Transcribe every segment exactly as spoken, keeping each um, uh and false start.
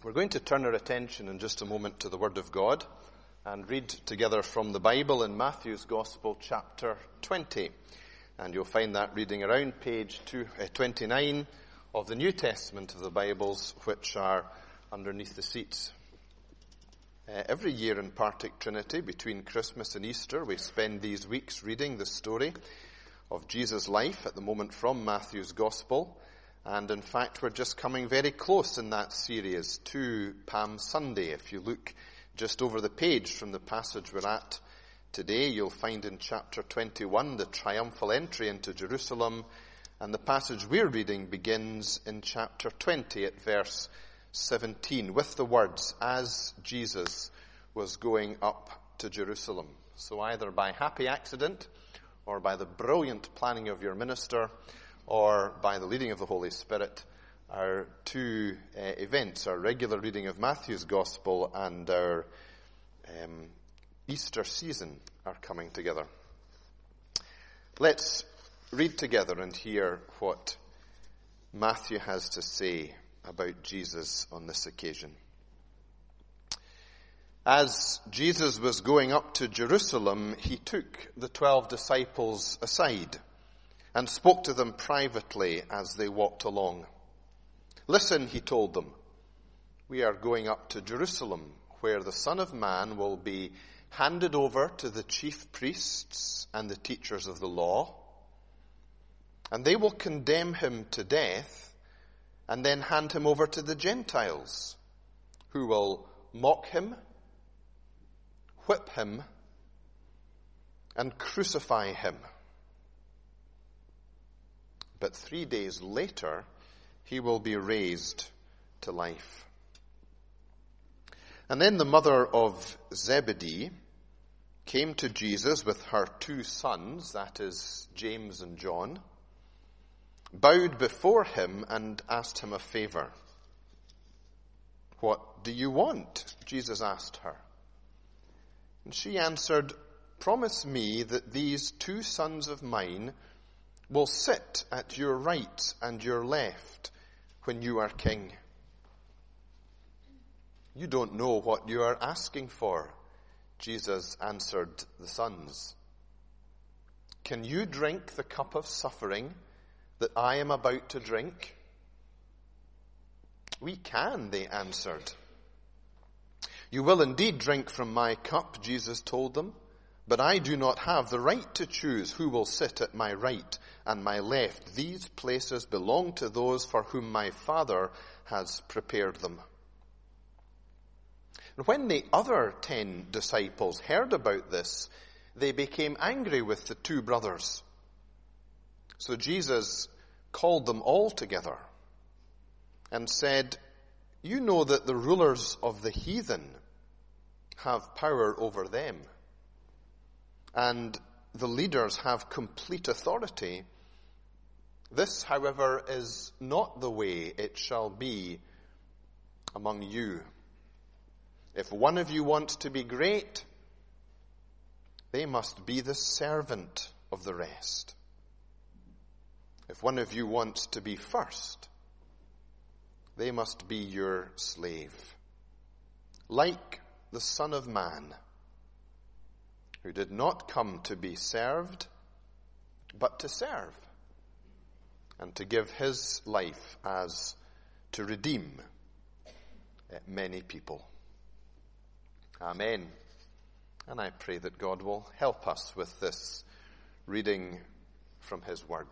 We're going to turn our attention in just a moment to the Word of God and read together from the Bible in Matthew's Gospel, chapter twenty. And you'll find that reading around page two, uh, twenty-nine of the New Testament of the Bibles, which are underneath the seats. Uh, every year in Partick Trinity, between Christmas and Easter, we spend these weeks reading the story of Jesus' life, at the moment from Matthew's Gospel. And in fact, we're just coming very close in that series to Palm Sunday. If you look just over the page from the passage we're at today, you'll find in chapter twenty-one the triumphal entry into Jerusalem. And the passage we're reading begins in chapter twenty at verse seventeen with the words, "As Jesus was going up to Jerusalem." So either by happy accident or by the brilliant planning of your minister or by the leading of the Holy Spirit, our two uh, events, our regular reading of Matthew's Gospel and our um, Easter season, are coming together. Let's read together and hear what Matthew has to say about Jesus on this occasion. As Jesus was going up to Jerusalem, he took the twelve disciples aside and spoke to them privately as they walked along. "Listen," he told them, "we are going up to Jerusalem, where the Son of Man will be handed over to the chief priests and the teachers of the law, and they will condemn him to death and then hand him over to the Gentiles, who will mock him, whip him, and crucify him. But three days later, he will be raised to life." And then the mother of Zebedee came to Jesus with her two sons, that is, James and John, bowed before him and asked him a favor. "What do you want?" Jesus asked her. And she answered, "Promise me that these two sons of mine will sit at your right and your left when you are king." "You don't know what you are asking for," Jesus answered the sons. "Can you drink the cup of suffering that I am about to drink?" "We can," they answered. "You will indeed drink from my cup," Jesus told them, "but I do not have the right to choose who will sit at my right and my left. These places belong to those for whom my Father has prepared them." And when the other ten disciples heard about this, they became angry with the two brothers. So Jesus called them all together and said, "You know that the rulers of the heathen have power over them, and the leaders have complete authority. This, however, is not the way it shall be among you. If one of you wants to be great, they must be the servant of the rest. If one of you wants to be first, they must be your slave, like the Son of Man, who did not come to be served, but to serve, and to give his life as to redeem many people." Amen. And I pray that God will help us with this reading from his word.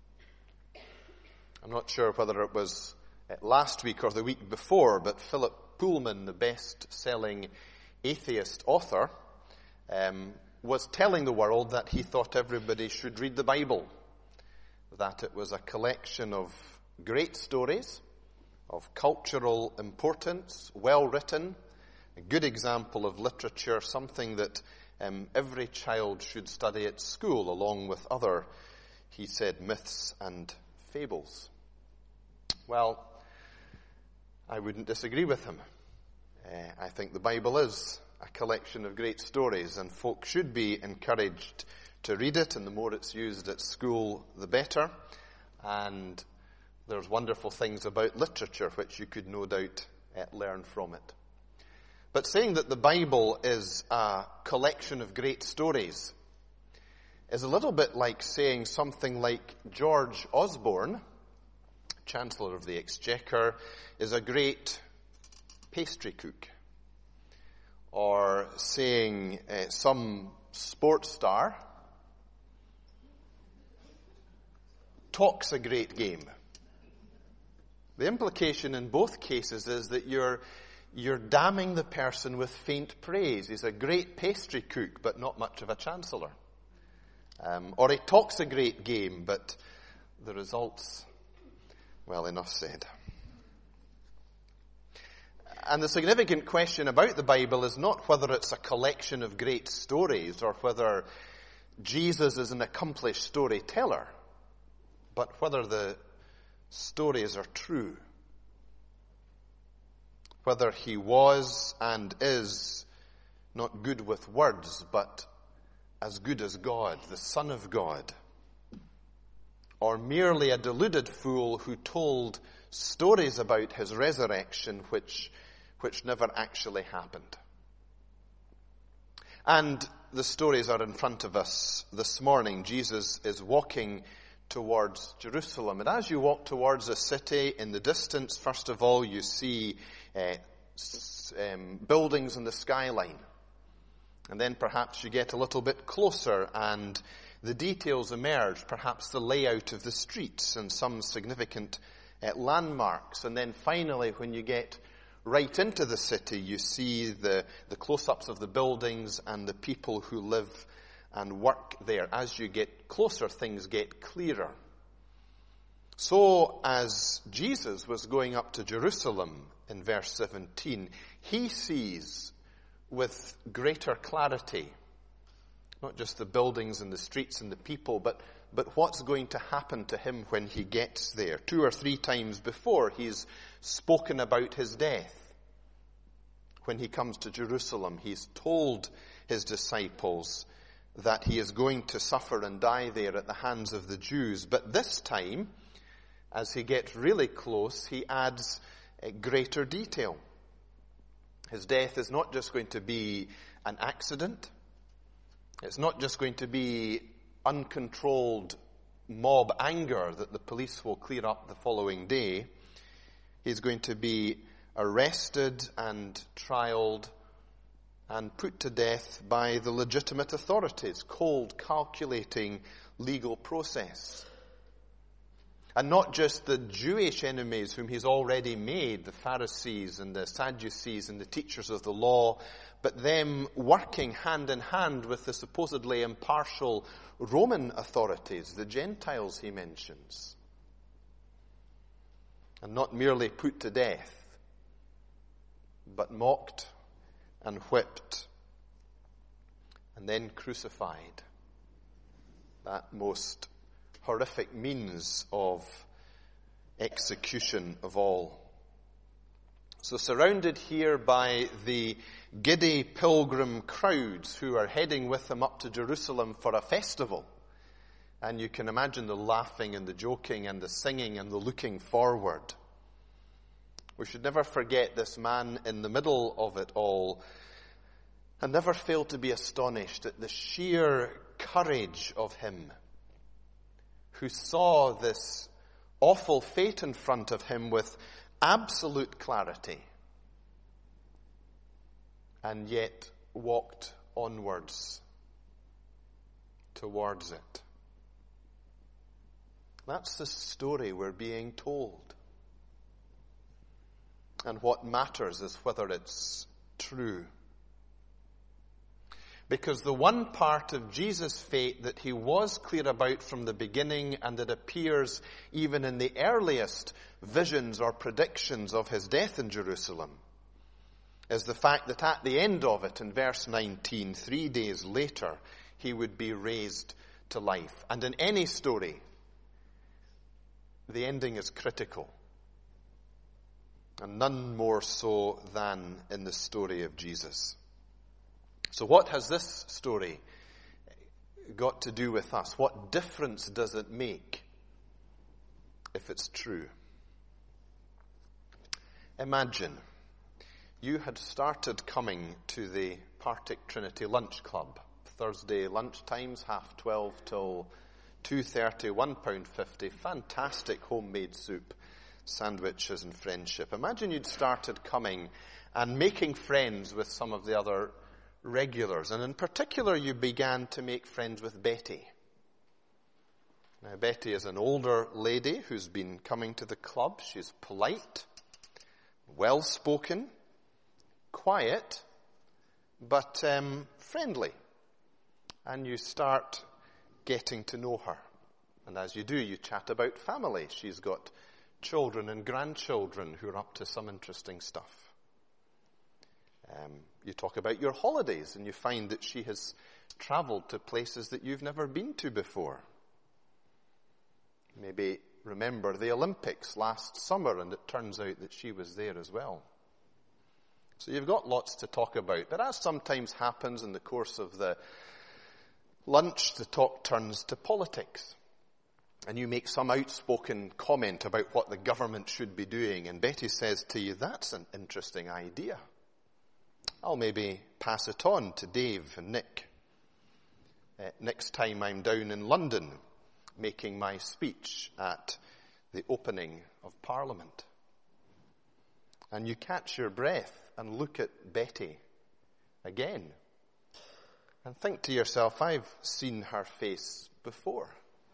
I'm not sure whether it was last week or the week before, but Philip Pullman, the best-selling atheist author, um, was telling the world that he thought everybody should read the Bible, that it was a collection of great stories of cultural importance, well written, a good example of literature, something that um, every child should study at school, along with other, he said, myths and fables. Well, I wouldn't disagree with him. Uh, I think the Bible is a collection of great stories, and folk should be encouraged to read it, and the more it's used at school, the better. And there's wonderful things about literature which you could no doubt uh, learn from it. But saying that the Bible is a collection of great stories is a little bit like saying something like George Osborne, Chancellor of the Exchequer, is a great pastry cook. Or saying uh, some sports star talks a great game. The implication in both cases is that you're you're damning the person with faint praise. He's a great pastry cook, but not much of a chancellor. Um, or he talks a great game, but the results, well, enough said. And the significant question about the Bible is not whether it's a collection of great stories or whether Jesus is an accomplished storyteller, but whether the stories are true. Whether he was and is not good with words, but as good as God, the Son of God, or merely a deluded fool who told stories about his resurrection which, which never actually happened. And the stories are in front of us this morning. Jesus is walking towards Jerusalem. And as you walk towards a city, in the distance, first of all, you see uh, um, buildings in the skyline. And then perhaps you get a little bit closer and the details emerge, perhaps the layout of the streets and some significant uh, landmarks. And then finally, when you get right into the city, you see the, the close-ups of the buildings and the people who live and work there. As you get closer, things get clearer. So, as Jesus was going up to Jerusalem in verse seventeen, he sees with greater clarity not just the buildings and the streets and the people, but, but what's going to happen to him when he gets there. Two or three times before, he's spoken about his death. When he comes to Jerusalem, he's told his disciples that he is going to suffer and die there at the hands of the Jews. But this time, as he gets really close, he adds a greater detail. His death is not just going to be an accident. It's not just going to be uncontrolled mob anger that the police will clear up the following day. He's going to be arrested and trialed and put to death by the legitimate authorities. Cold, calculating legal process. And not just the Jewish enemies whom he's already made, the Pharisees and the Sadducees and the teachers of the law, but them working hand in hand with the supposedly impartial Roman authorities, the Gentiles he mentions. And not merely put to death, but mocked and whipped, and then crucified. That most horrific means of execution of all. So surrounded here by the giddy pilgrim crowds who are heading with him up to Jerusalem for a festival. And you can imagine the laughing and the joking and the singing and the looking forward. We should never forget this man in the middle of it all, and never fail to be astonished at the sheer courage of him who saw this awful fate in front of him with absolute clarity and yet walked onwards towards it. That's the story we're being told. And what matters is whether it's true. Because the one part of Jesus' fate that he was clear about from the beginning and that appears even in the earliest visions or predictions of his death in Jerusalem is the fact that at the end of it, in verse nineteen, three days later, he would be raised to life. And in any story, the ending is critical. And none more so than in the story of Jesus. So what has this story got to do with us? What difference does it make if it's true? Imagine you had started coming to the Partick Trinity Lunch Club. Thursday lunch times, half twelve till two thirty, one pound fifty. Fantastic homemade soup, sandwiches and friendship. Imagine you'd started coming and making friends with some of the other regulars. And in particular, you began to make friends with Betty. Now, Betty is an older lady who's been coming to the club. She's polite, well-spoken, quiet, but um, friendly. And you start getting to know her. And as you do, you chat about family. She's got children and grandchildren who are up to some interesting stuff. Um, you talk about your holidays, and you find that she has traveled to places that you've never been to before. Maybe remember the Olympics last summer, and it turns out that she was there as well. So you've got lots to talk about. But as sometimes happens in the course of the lunch, the talk turns to politics. And you make some outspoken comment about what the government should be doing. And Betty says to you, that's an interesting idea. I'll maybe pass it on to Dave and Nick. Uh, next time I'm down in London making my speech at the opening of Parliament. And you catch your breath and look at Betty again and think to yourself, I've seen her face before.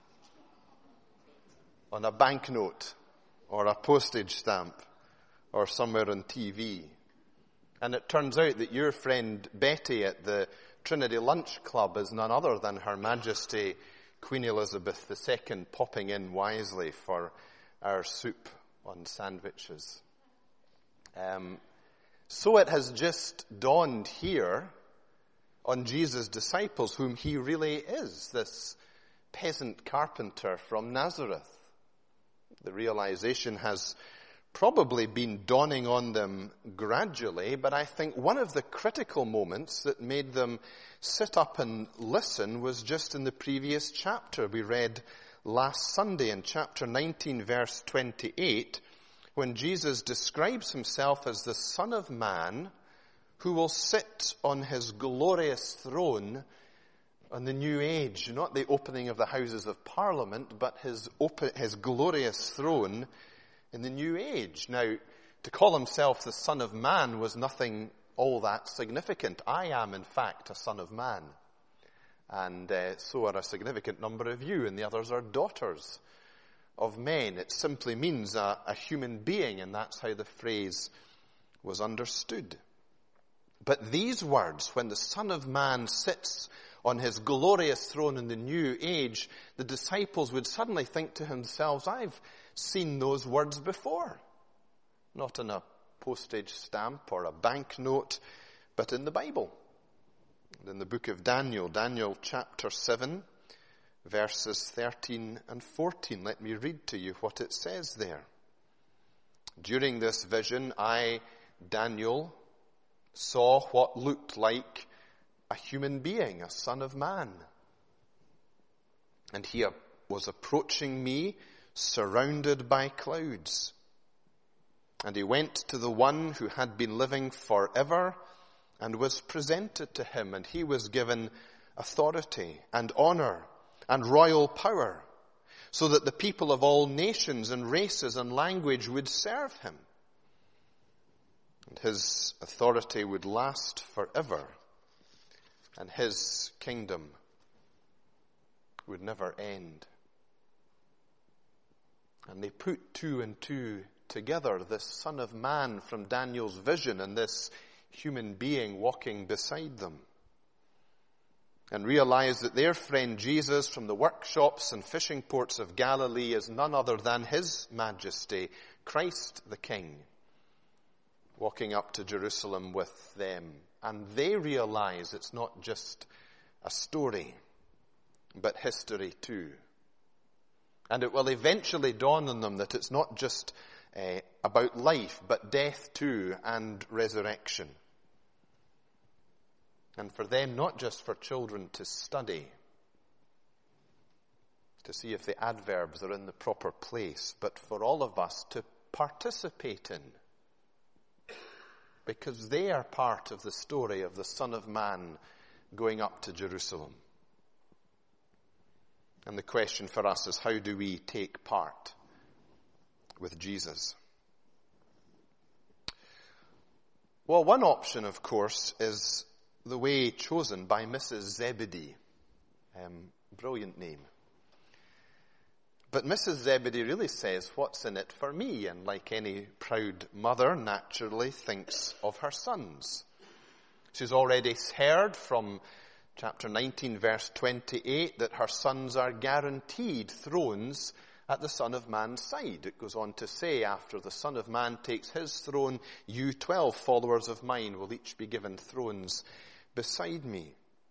On a banknote or a postage stamp or somewhere on T V. And it turns out that your friend Betty at the Trinity Lunch Club is none other than Her Majesty Queen Elizabeth the Second popping in wisely for our soup on sandwiches. Um, so it has just dawned here on Jesus' disciples whom he really is, this peasant carpenter from Nazareth. The realization has probably been dawning on them gradually, but I think one of the critical moments that made them sit up and listen was just in the previous chapter. We read last Sunday in chapter nineteen, verse twenty-eight, when Jesus describes himself as the Son of Man who will sit on his glorious throne on the new age, not the opening of the Houses of Parliament, but his open, his glorious throne in the new age. Now, to call himself the Son of Man was nothing all that significant. I am, in fact, a son of man. And uh, so are a significant number of you, and the others are daughters of men. It simply means a, a human being, and that's how the phrase was understood. But these words, when the Son of Man sits on his glorious throne in the new age, the disciples would suddenly think to themselves, I've seen those words before. Not in a postage stamp or a banknote, but in the Bible. In the book of Daniel, Daniel chapter seven, verses thirteen and fourteen. Let me read to you what it says there. During this vision, I, Daniel, saw what looked like a human being, a son of man. And he was approaching me, surrounded by clouds. And he went to the one who had been living forever and was presented to him, and he was given authority and honor and royal power, so that the people of all nations and races and language would serve him. And his authority would last forever, and his kingdom would never end. And they put two and two together, this Son of Man from Daniel's vision and this human being walking beside them, and realize that their friend Jesus from the workshops and fishing ports of Galilee is none other than his Majesty, Christ the King, walking up to Jerusalem with them. And they realize it's not just a story, but history too. And it will eventually dawn on them that it's not just uh, about life, but death too, and resurrection. And for them, not just for children to study, to see if the adverbs are in the proper place, but for all of us to participate in. because they are part of the story of the Son of Man going up to Jerusalem. And the question for us is, how do we take part with Jesus? Well, one option, of course, is the way chosen by Missus Zebedee. Um, brilliant name. But Missus Zebedee really says, what's in it for me? And like any proud mother, naturally thinks of her sons. She's already heard from chapter nineteen, verse twenty-eight, that her sons are guaranteed thrones at the Son of Man's side. It goes on to say, after the Son of Man takes his throne, you twelve followers of mine will each be given thrones beside me.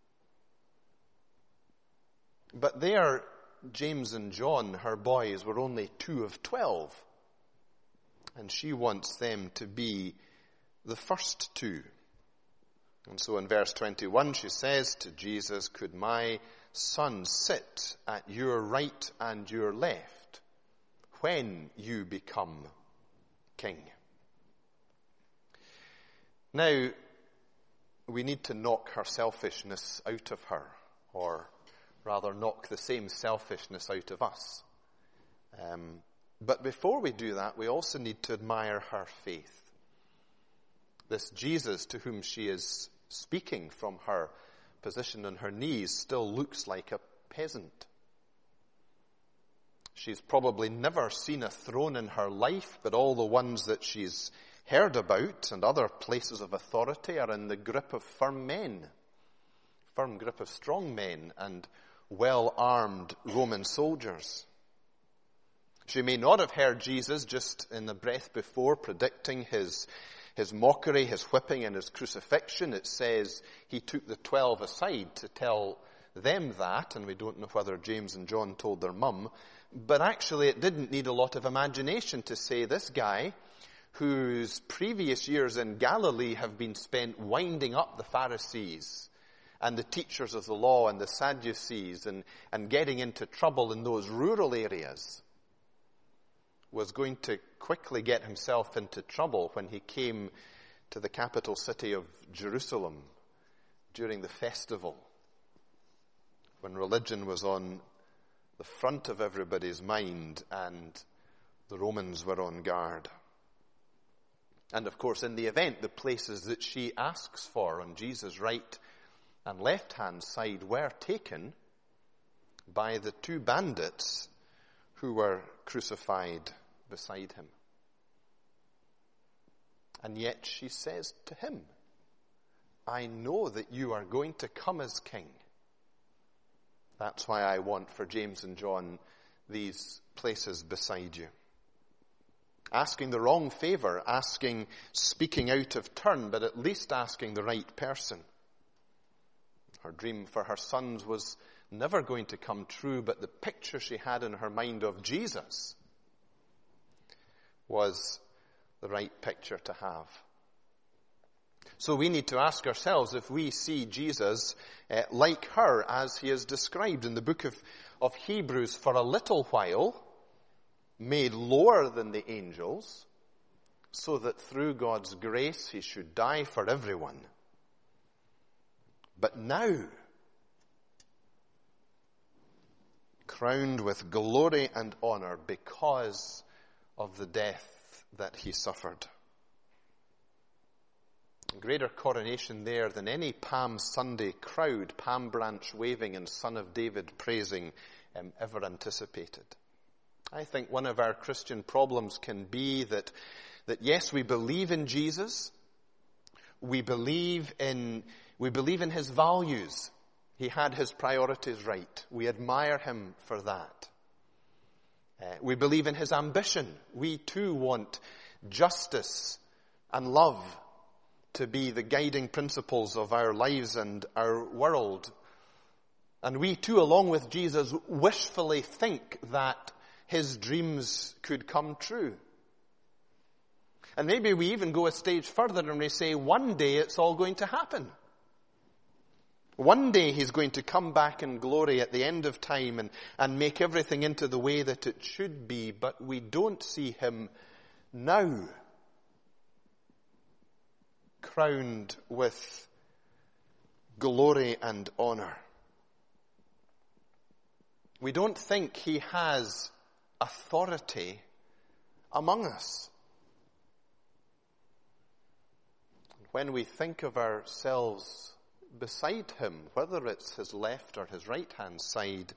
But there, James and John, her boys, were only two of twelve. And she wants them to be the first two. And so in verse twenty-one, she says to Jesus, could my son sit at your right and your left when you become king? Now, we need to knock her selfishness out of her, or rather knock the same selfishness out of us. Um, but before we do that, we also need to admire her faith. This Jesus to whom she is speaking from her position on her knees still looks like a peasant. She's probably never seen a throne in her life, but all the ones that she's heard about and other places of authority are in the grip of firm men, firm grip of strong men and well-armed Roman soldiers. She may not have heard Jesus just in the breath before predicting his His mockery, his whipping, and his crucifixion. It says he took the twelve aside to tell them that, and we don't know whether James and John told their mum. But actually it didn't need a lot of imagination to say this guy, whose previous years in Galilee have been spent winding up the Pharisees and the teachers of the law and the Sadducees and, and getting into trouble in those rural areas, was going to quickly get himself into trouble when he came to the capital city of Jerusalem during the festival, when religion was on the front of everybody's mind and the Romans were on guard. And of course, in the event, the places that she asks for on Jesus' right and left-hand side were taken by the two bandits who were crucified beside him. And yet she says to him, I know that you are going to come as king. That's why I want for James and John these places beside you. Asking the wrong favor, asking, speaking out of turn, but at least asking the right person. Her dream for her sons was never going to come true, but the picture she had in her mind of Jesus was the right picture to have. So we need to ask ourselves if we see Jesus uh, like her as he is described in the book of, of Hebrews, for a little while made lower than the angels, so that through God's grace he should die for everyone. But now, crowned with glory and honor because of the death that he suffered. A greater coronation there than any Palm Sunday crowd, palm branch waving and Son of David praising, um, ever anticipated. I think one of our Christian problems can be that, that yes, we believe in Jesus. We believe in, we believe in his values. He had his priorities right. We admire him for that. Uh, we believe in his ambition. We too want justice and love to be the guiding principles of our lives and our world. And we too, along with Jesus, wishfully think that his dreams could come true. And maybe we even go a stage further and we say, one day it's all going to happen. One day he's going to come back in glory at the end of time and, and make everything into the way that it should be, but we don't see him now. crowned with glory and honor. We don't think he has authority among us. When we think of ourselves beside him, whether it's his left or his right-hand side,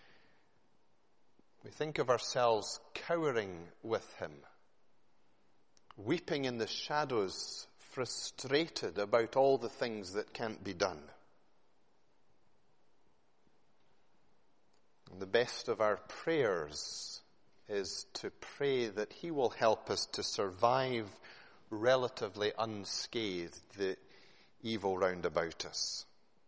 we think of ourselves cowering with him, weeping in the shadows, frustrated about all the things that can't be done. And the best of our prayers is to pray that he will help us to survive relatively unscathed the evil round about us.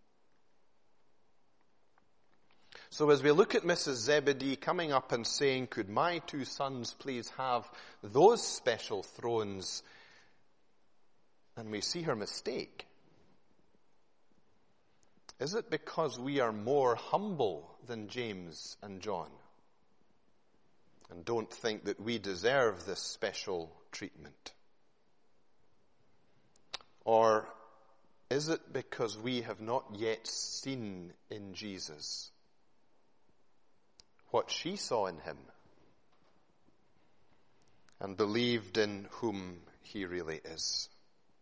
So as we look at Missus Zebedee coming up and saying, could my two sons please have those special thrones? And we see her mistake. Is it because we are more humble than James and John and don't think that we deserve this special treatment? Or is it because we have not yet seen in Jesus what she saw in him and believed in whom he really is?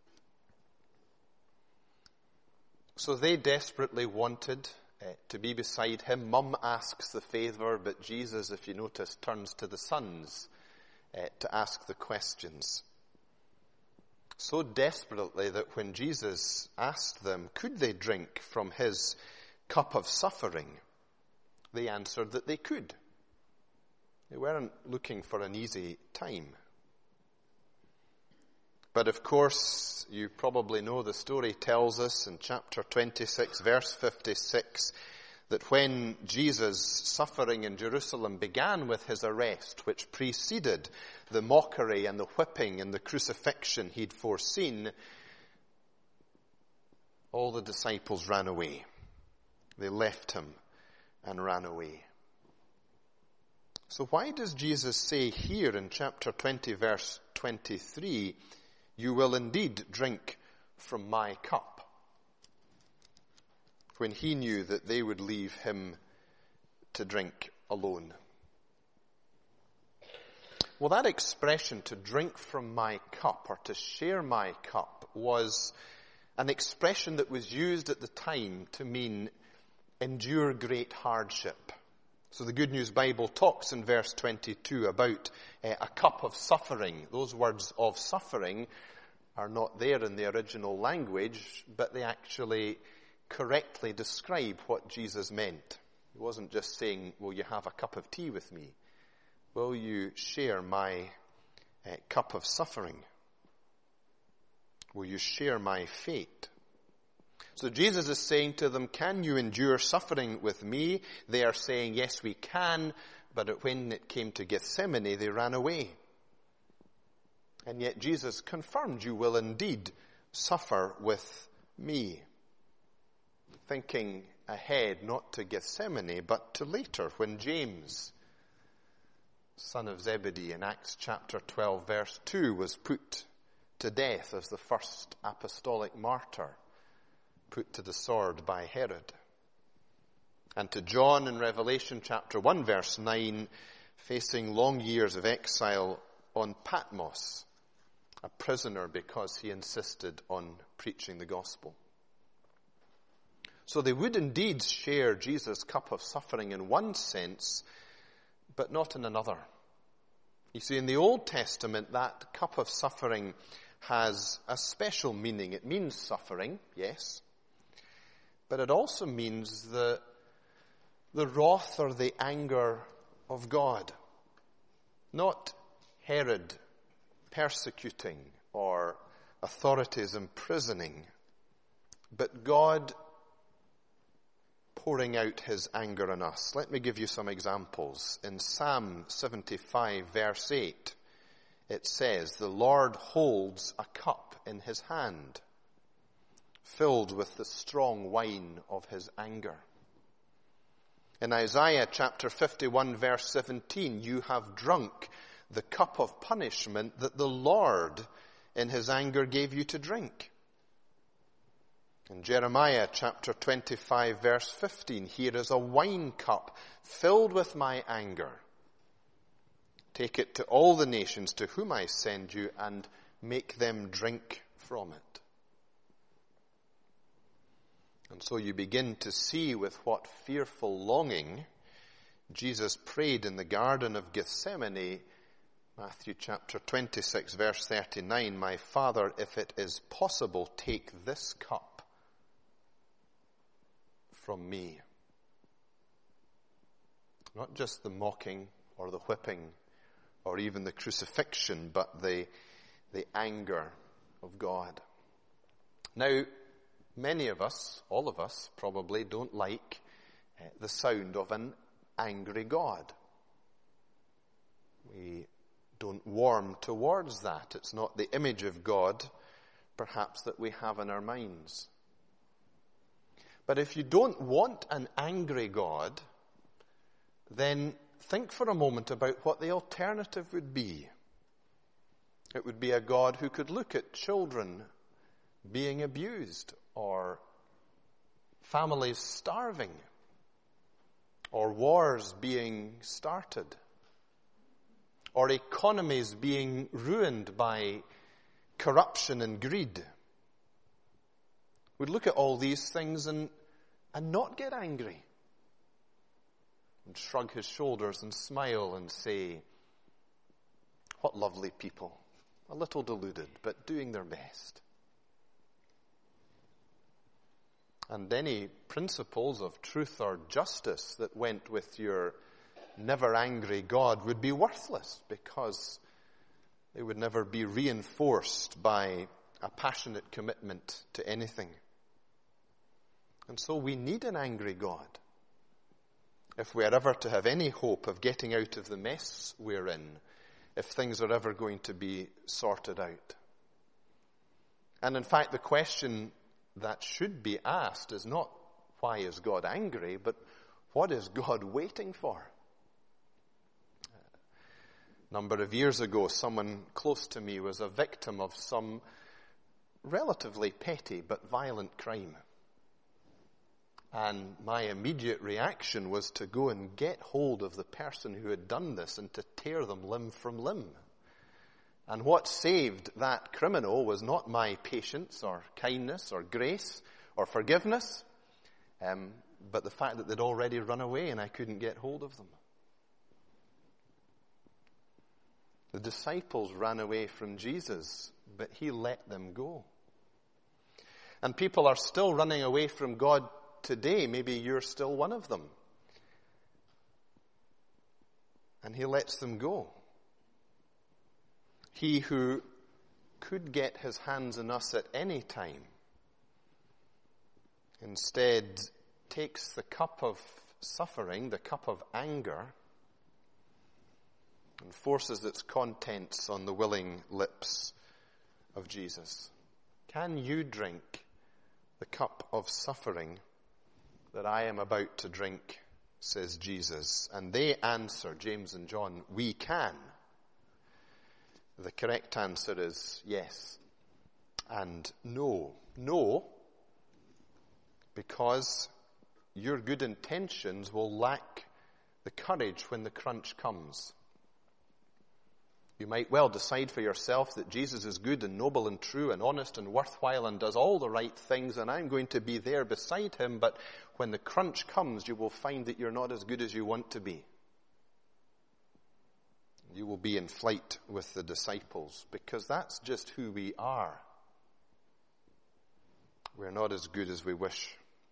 So they desperately wanted uh, to be beside him. Mum asks the favor, but Jesus, if you notice, turns to the sons uh, to ask the questions. So desperately that when Jesus asked them, could they drink from his cup of suffering, they answered that they could. They weren't looking for an easy time. But of course, you probably know the story tells us in chapter twenty-six, verse fifty-six, that when Jesus' suffering in Jerusalem began with his arrest, which preceded the mockery and the whipping and the crucifixion he'd foreseen, all the disciples ran away. They left him and ran away. So why does Jesus say here in chapter twenty, verse twenty-three, you will indeed drink from my cup, when he knew that they would leave him to drink alone? Well, that expression, to drink from my cup or to share my cup, was an expression that was used at the time to mean endure great hardship. So the Good News Bible talks in verse twenty-two about uh, a cup of suffering. Those words of suffering are not there in the original language, but they actually correctly describe what Jesus meant. He wasn't just saying, will you have a cup of tea with me? Will you share my uh, cup of suffering? Will you share my fate? So Jesus is saying to them, can you endure suffering with me? They are saying, yes, we can. But when it came to Gethsemane, they ran away. And yet Jesus confirmed, you will indeed suffer with me. Thinking ahead, not to Gethsemane, but to later, when James, son of Zebedee, in Acts chapter twelve, verse two, was put to death as the first apostolic martyr, put to the sword by Herod. And to John in Revelation chapter one, verse nine, facing long years of exile on Patmos, a prisoner because he insisted on preaching the gospel. So they would indeed share Jesus' cup of suffering in one sense, but not in another. You see, in the Old Testament, that cup of suffering has a special meaning. It means suffering, yes, but it also means the, the wrath or the anger of God. Not Herod persecuting or authorities imprisoning, but God pouring out his anger on us. Let me give you some examples. In Psalm seventy-five, verse eight, it says, the Lord holds a cup in his hand, filled with the strong wine of his anger. In Isaiah chapter fifty-one, verse seventeen, you have drunk the cup of punishment that the Lord in his anger gave you to drink. In Jeremiah chapter twenty-five, verse fifteen, here is a wine cup filled with my anger. Take it to all the nations to whom I send you, and make them drink from it. And so you begin to see with what fearful longing Jesus prayed in the Garden of Gethsemane, Matthew chapter twenty-six, verse thirty-nine, "My Father, if it is possible, take this cup from me." Not just the mocking or the whipping or even the crucifixion, but the, the anger of God. Now, many of us, all of us probably, don't like uh, the sound of an angry God. We don't warm towards that. It's not the image of God, perhaps, that we have in our minds. But if you don't want an angry God, then think for a moment about what the alternative would be. It would be a God who could look at children being abused, or families starving, or wars being started, or economies being ruined by corruption and greed. Would look at all these things and, and not get angry, and shrug his shoulders and smile and say, "What lovely people, a little deluded, but doing their best." And any principles of truth or justice that went with your never angry God would be worthless, because they would never be reinforced by a passionate commitment to anything. And so we need an angry God if we are ever to have any hope of getting out of the mess we're in, if things are ever going to be sorted out. And in fact, the question that should be asked is not, why is God angry, but what is God waiting for? A number of years ago, someone close to me was a victim of some relatively petty but violent crime. And my immediate reaction was to go and get hold of the person who had done this and to tear them limb from limb. And what saved that criminal was not my patience or kindness or grace or forgiveness, um, but the fact that they'd already run away and I couldn't get hold of them. The disciples ran away from Jesus, but he let them go. And people are still running away from God today. Maybe you're still one of them. And he lets them go. He who could get his hands on us at any time instead takes the cup of suffering, the cup of anger, and forces its contents on the willing lips of Jesus. Can you drink the cup of suffering that I am about to drink, says Jesus? And they answer, James and John, we can. The correct answer is yes and no. No, because your good intentions will lack the courage when the crunch comes. You might well decide for yourself that Jesus is good and noble and true and honest and worthwhile and does all the right things, and I'm going to be there beside him, but when the crunch comes, you will find that you're not as good as you want to be. You will be in flight with the disciples, because that's just who we are. We're not as good as we wish.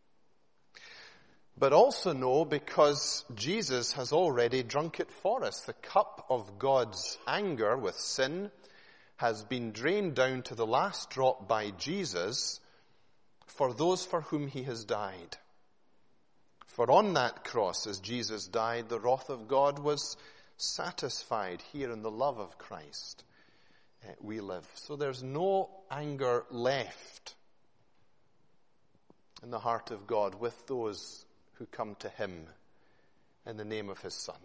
But also know, because Jesus has already drunk it for us. The cup of God's anger with sin has been drained down to the last drop by Jesus for those for whom he has died. For on that cross, as Jesus died, the wrath of God was satisfied. Here in the love of Christ uh, we live. So there's no anger left in the heart of God with those who come to him in the name of his Son.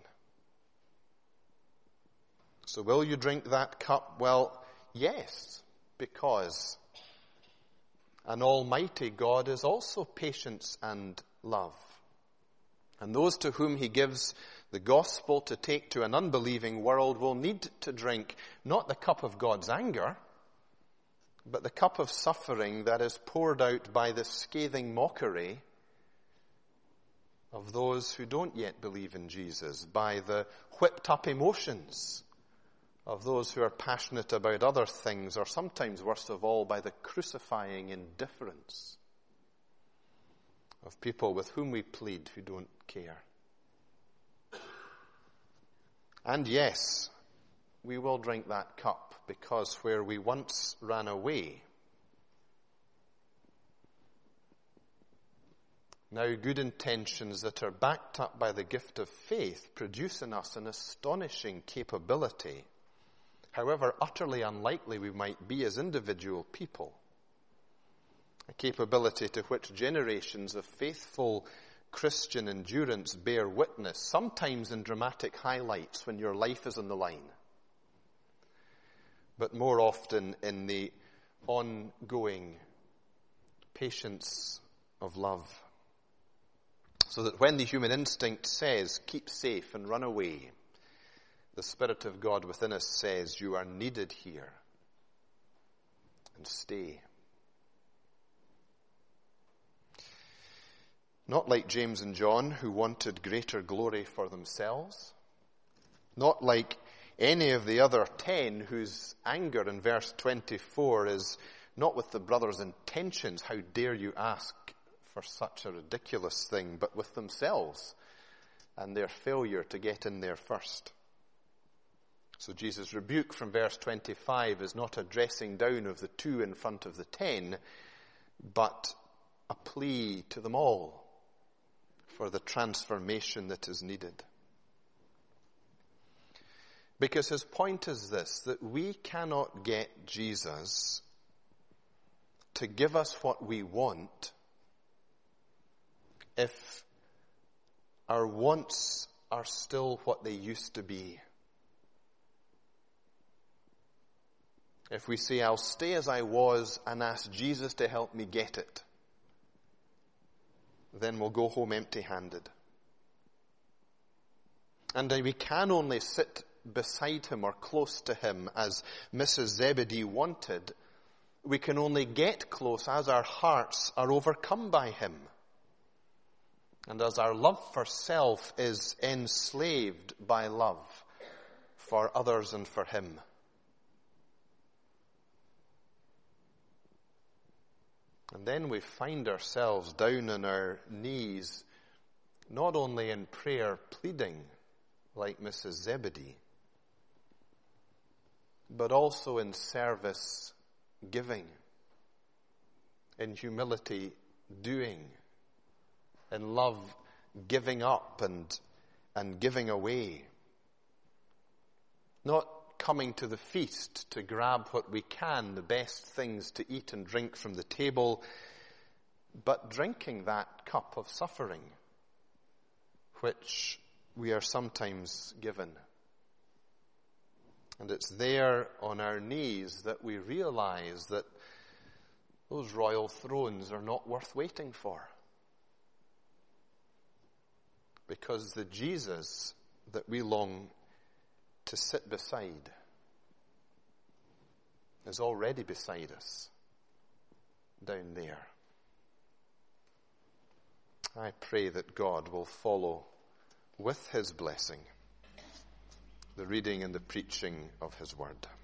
So will you drink that cup? Well, yes, because An almighty God is also patience and love. And those to whom he gives the gospel to take to an unbelieving world will need to drink not the cup of God's anger, but the cup of suffering that is poured out by the scathing mockery of those who don't yet believe in Jesus, by the whipped up emotions of those who are passionate about other things, or sometimes worst of all, by the crucifying indifference of people with whom we plead who don't care. And yes, we will drink that cup, because where we once ran away, now good intentions that are backed up by the gift of faith produce in us an astonishing capability, however utterly unlikely we might be as individual people, a capability to which generations of faithful Christian endurance bear witness, sometimes in dramatic highlights when your life is on the line, but more often in the ongoing patience of love. So that when the human instinct says, keep safe and run away, the Spirit of God within us says, you are needed here, and stay. Not like James and John, who wanted greater glory for themselves. Not like any of the other ten, whose anger in verse twenty-four is not with the brothers' intentions, how dare you ask for such a ridiculous thing, but with themselves and their failure to get in there first. So Jesus' rebuke from verse twenty-five is not a dressing down of the two in front of the ten, but a plea to them all for the transformation that is needed. Because his point is this, that we cannot get Jesus to give us what we want if our wants are still what they used to be. If we say, I'll stay as I was and ask Jesus to help me get it, then we'll go home empty-handed. And we can only sit beside him or close to him as Missus Zebedee wanted. We can only get close as our hearts are overcome by him, and as our love for self is enslaved by love for others and for him. And then we find ourselves down on our knees, not only in prayer pleading like Missus Zebedee, but also in service giving, in humility doing, in love giving up and, and giving away. Not coming to the feast to grab what we can, the best things to eat and drink from the table, but drinking that cup of suffering, which we are sometimes given. And it's there on our knees that we realize that those royal thrones are not worth waiting for. Because the Jesus that we long to sit beside is already beside us down there. I pray that God will follow with his blessing the reading and the preaching of his word.